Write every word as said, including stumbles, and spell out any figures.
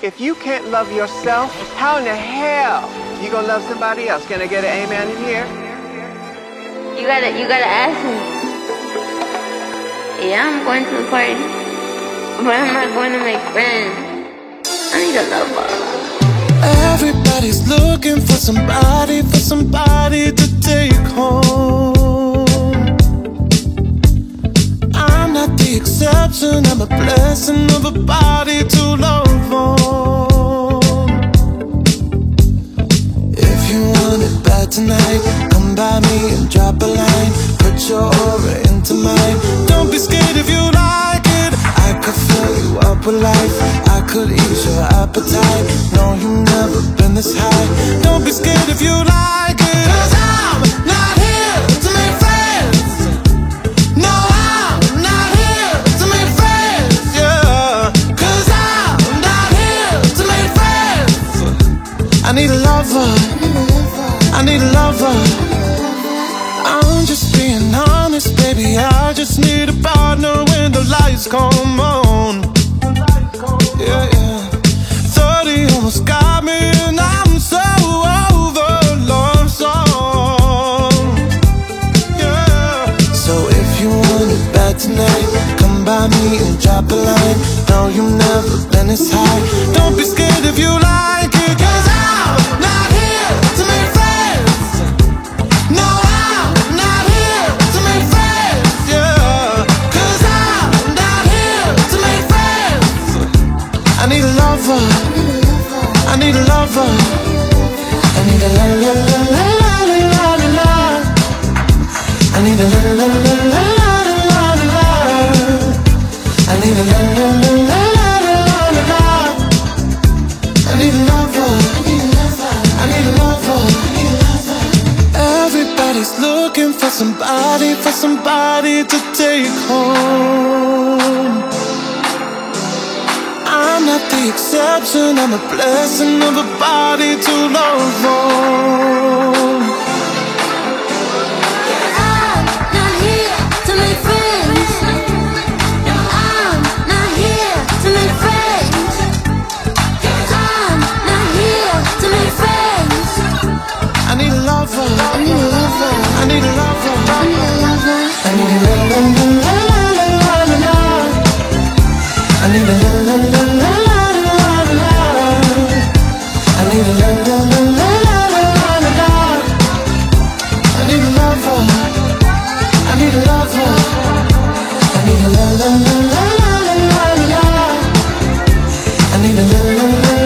If you can't love yourself, how in the hell you gonna love somebody else? Can I get an amen in here? You gotta, you gotta ask me. Yeah, I'm going to the party, but I'm not going to make friends. I need a lover. Everybody's looking for somebody, for somebody to take home. I'm not the exception, I'm a blessing of a body to love on. If you want it bad tonight, come by me and drop a line. Put your aura into mine. Don't be scared if you like it. I could fill you up with life, I could ease your appetite. No, you've never been this high. Don't be scared if you like it. Cause I'm not here to make friends. No, I'm not here to make friends, yeah. Cause I'm not here to make friends. I need a lover, I need a lover. I'm just being honest, baby, I just need a partner when the lights come on. Yeah, yeah. Thirty almost got me and I'm so over love song. Yeah. So if you want it bad tonight, come by me and drop a line. No, you've never been this high. Don't be scared if you like it. Cause I'm not here to make friends. No, I'm not here to make friends, yeah. Cause I'm not here to make friends. I need a lover, I need a lover. I need a la la la la la la la la. I need a la la la la la la la la. I need a la la la la la la la. I need a lover, I need a lover. Everybody's looking for somebody, for somebody to take home. I'm not the exception, I'm a blessing of a body to love on. I'm not here to make friends. I'm not here to make friends. I'm not here to make friends. I need a lover, I need a lover. I need a lover. I need a lover. I need a la la la la la la la. I need a la la la la la la la. I need a la la la la la la la. I need a lover, I need a lover. I need a la la la la la la la. I need a la la la